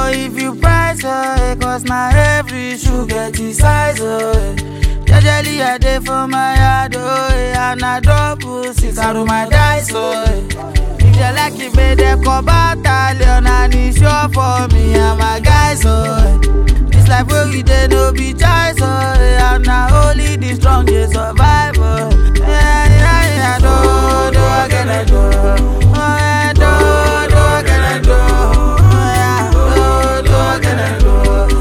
know if you price her, cause now every shoe get his size, Jejely I dey for my yard, and I double six out of my dice, If you like it, make them come battalion, and it's sure for me and my guys, This life where we dey no be choice, and now only the strongest survive, Yeah, do again, I do. Do again, I do. Yeah, do again, I do.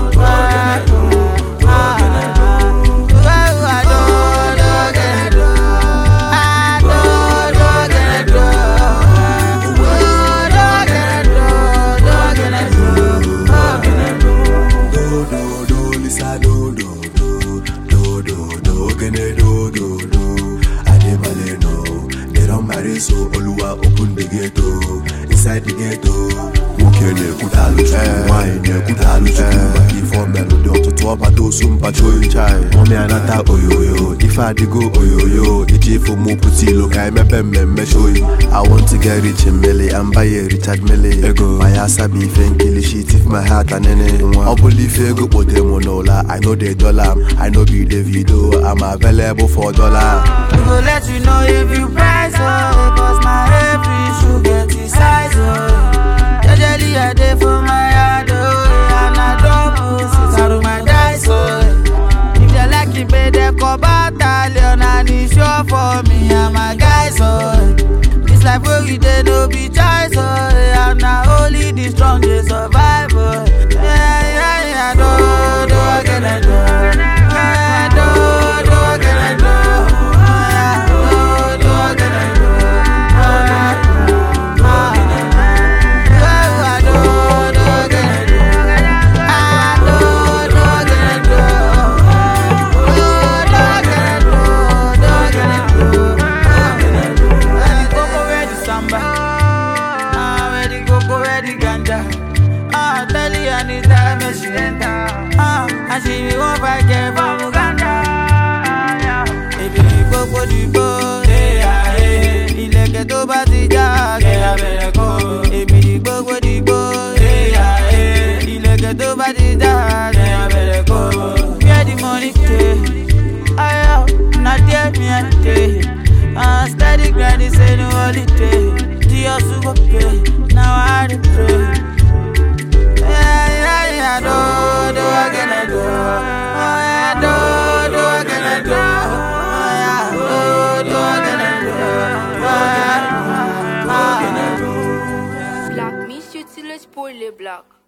So Oluwa open the gate, inside the gate, Mukene kutalu, wine kutalu, Baki for melody, to top at those patrol chai. Mommy anata oyoyo, if I go oyoyo, iji for mo puti look I me show you. I want to get rich in Millie and buy a Richard Millie. Ego, my asabi fen kill shit if my heart and any. I believe ego but monola. I know the dollar, I know be the video. I'm available for dollar. We go let you know if you price her, cause now every shoe get his size, Jejely I dey for my yard, and I double six out of my dice, If you like it, make them come battalion, and it's sure for me and my guys, This life where we dey no be choice, and now only the strongest survive, Yeah, do again, I do. Do again, I do. And she be one fight girl from Uganda. Baby, gbogbo digbo, ilẹ̀kẹ̀ tó bá ti já, kẹ́yà bẹ̀rẹ̀ kó. Baby, gbogbo digbo, ilẹ̀kẹ̀ tó bá ti já, kẹ́yà bẹ̀rẹ̀ kó. Where the money dey? Na there me I dey. Steady grinding, say no holiday. The hustle go pay, now I dey pray. Do again, I do. Do again, I do. Do again, I do. Black, miss you till it's poorly black.